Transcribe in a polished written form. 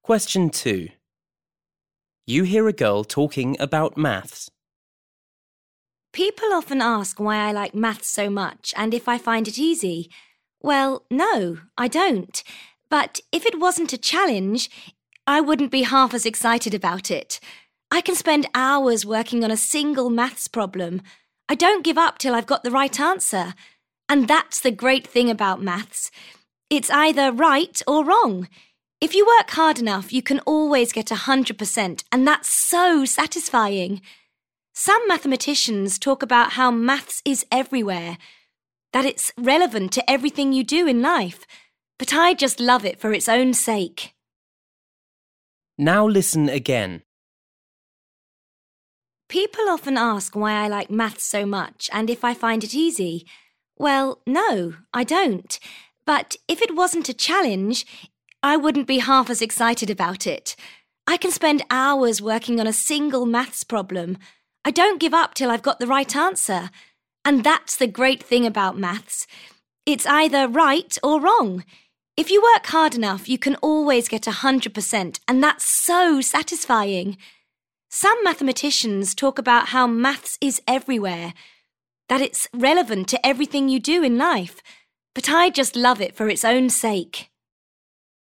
Question 2. You hear a girl talking about maths. People often ask why I like maths so much and if I find it easy. Well, no, I don't. But if it wasn't a challenge, I wouldn't be half as excited about it. I can spend hours working on a single maths problem. I don't give up till I've got the right answer. And that's the great thing about maths. It's either right or wrong. If you work hard enough, you can always get 100%, and that's so satisfying. Some mathematicians talk about how maths is everywhere, that it's relevant to everything you do in life, but I just love it for its own sake. Now listen again. People often ask why I like maths so much and if I find it easy. Well, no, I don't. But if it wasn't a challenge, I wouldn't be half as excited about it. I can spend hours working on a single maths problem. I don't give up till I've got the right answer. And that's the great thing about maths. It's either right or wrong. If you work hard enough, you can always get 100%, and that's so satisfying. Some mathematicians talk about how maths is everywhere, that it's relevant to everything you do in life, but I just love it for its own sake.